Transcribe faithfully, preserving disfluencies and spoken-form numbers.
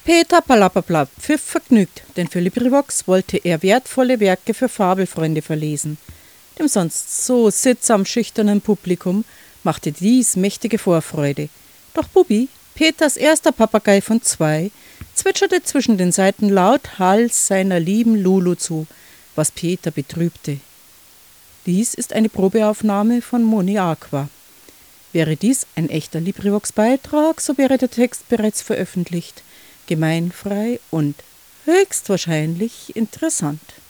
Peter Palappapla pfiff vergnügt, denn für LibriVox wollte er wertvolle Werke für Fabelfreunde verlesen. Dem sonst so sittsam schüchternen Publikum machte dies mächtige Vorfreude. Doch Bubi, Peters erster Papagei von zwei, zwitscherte zwischen den Seiten lauthals seiner lieben Lulu zu, was Peter betrübte. Dies ist eine Probeaufnahme von Moni Aqua. Wäre dies ein echter LibriVox-Beitrag, so wäre der Text bereits veröffentlicht, gemeinfrei und höchstwahrscheinlich interessant.